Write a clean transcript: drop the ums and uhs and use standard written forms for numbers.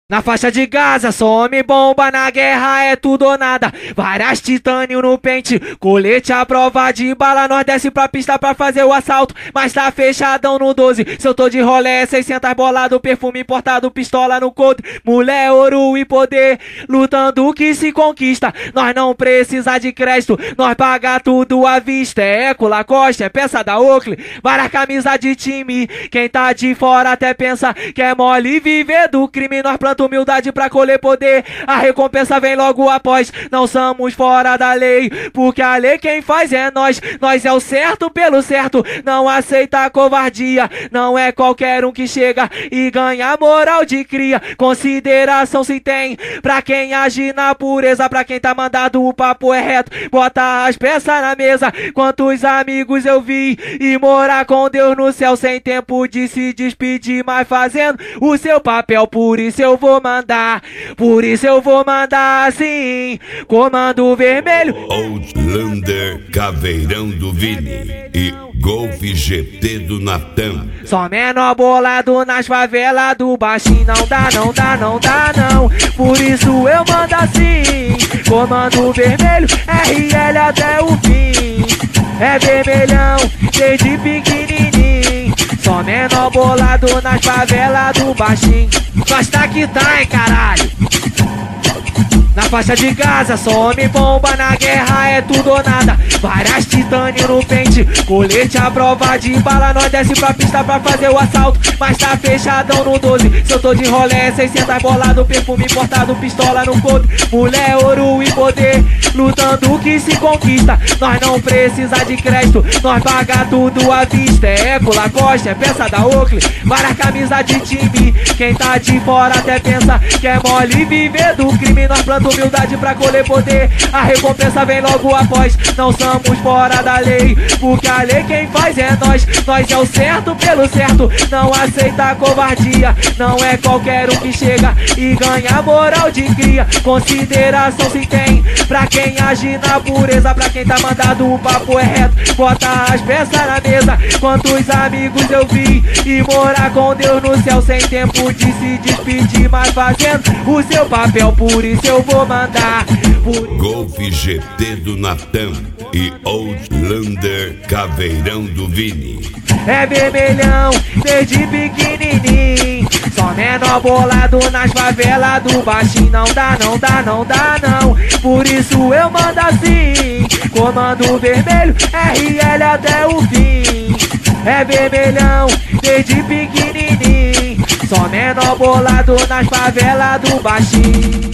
Na faixa de Gaza, só homem bomba, na guerra é tudo ou nada. Várias titânio no pente, colete à prova de bala. Nós desce pra pista pra fazer o assalto, mas tá fechadão no 12. Se eu tô de rolé, 600 bolado, perfume importado, pistola no coldre. Mulher, ouro e poder, lutando que se conquista. Nós não precisa de crédito, nós paga tudo à vista. É Eco, Lacoste, é peça da Oakley, várias camisas de time. Quem tá de fora até pensa que é mole viver do crime. Nós plantamos humildade pra colher poder, a recompensa vem logo após. Não somos fora da lei, porque a lei quem faz é nós. Nós é o certo pelo certo, não aceita a covardia. Não é qualquer um que chega e ganha moral de cria. Consideração se tem pra quem age na pureza, pra quem tá mandado o papo é reto. Bota as peças na mesa, quantos amigos eu vi e morar com Deus no céu sem tempo de se despedir, mas fazendo o seu papel. Por isso eu vou mandar, por isso eu vou mandar sim. Comando vermelho, Outlander, Caveirão do Vini e Golf GT do Natan. só menor bolado nas favelas do baixinho. Não dá, não dá, não dá não. Por isso eu mando assim. Comando vermelho, RL até o fim. É vermelhão, desde pequenininho. Só menor bolado nas favelas do baixinho. Nós tá que tá, hein, caralho. Na faixa de Gaza, só homem bomba, na guerra é tudo ou nada. Várias titânio no pente, colete à prova de bala. Nós desce pra pista pra fazer o assalto, mas tá fechadão no 12. Se eu tô de rolé, 600 bolado, perfume importado, pistola no coldre. Mulher, ouro e poder, lutando que se conquista. Nós não precisa de crédito, nós paga tudo à vista. É Eco, Lacoste, é peça da Oakley, várias camisas de time. Quem tá de fora até pensa que é mole viver do crime. Nós plantamos humildade pra colher poder, a recompensa vem logo após. Não somos fora da lei, porque a lei quem faz é nós. Nós é o certo pelo certo, não aceita a covardia. Não é qualquer um que chega e ganha moral de cria. Consideração se tem pra quem age na pureza, pra quem tá mandado o papo é reto. Bota as peças na mesa, quantos amigos eu vi e morar com Deus no céu sem tempo de se despedir, mas fazendo o seu papel. Por isso eu vou mandar, Golf GT do Natan e Outlander, Caveirão do Vini. é vermelhão, desde pequenininho. Só menor bolado nas favelas do baixinho. Não dá, não dá, não dá não. Por isso eu mando assim. Comando vermelho, RL até o fim. É vermelhão, desde pequenininho. Só menor bolado nas favelas do baixinho.